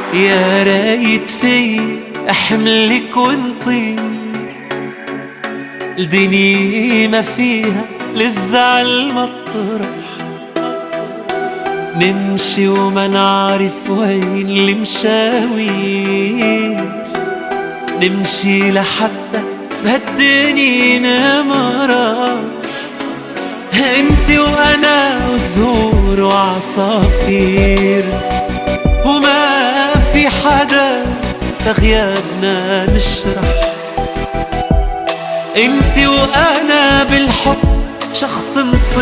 يا رايت في احملك ونطير الدنيا ما فيها للزعل مطرح، نمشي وما نعرف وين المشاوير، نمشي لحتى بهالدنيا نمرح، انت وانا والزهور وعصافير، وما في حدا لغيابنا نشرح، انت وانا بالحب شخص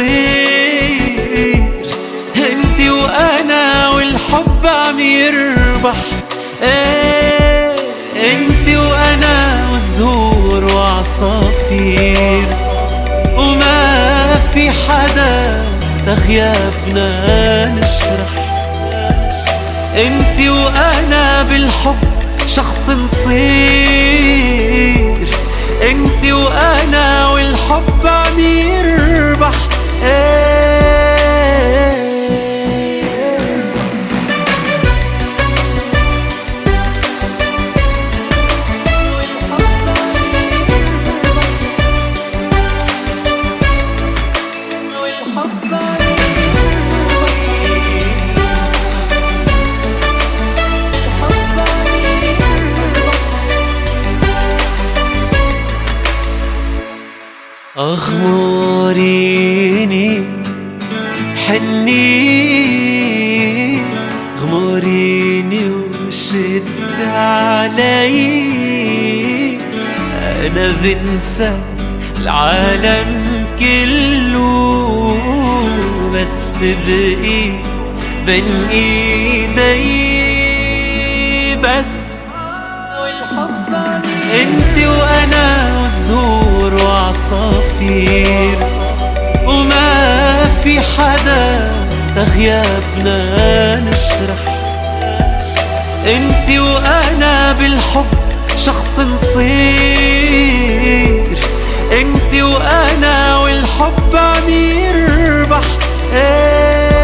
نصير، انت وانا والحب عم يربح، ايه انت وانا والزهور وعصافير، وما في حدا لغيابنا نشرح، انت وانا بالحب شخص نصير، انت وانا والحب عم يربح، اغمريني حني، اغمريني وشد علي، انا بنسى العالم كله بس تبقي بين ايدي بس، انت وانا والزهور وعصافير، وما في حدا لغيابنا نشرح، انت وانا بالحب شخص نصير، انت وانا والحب عم يربح،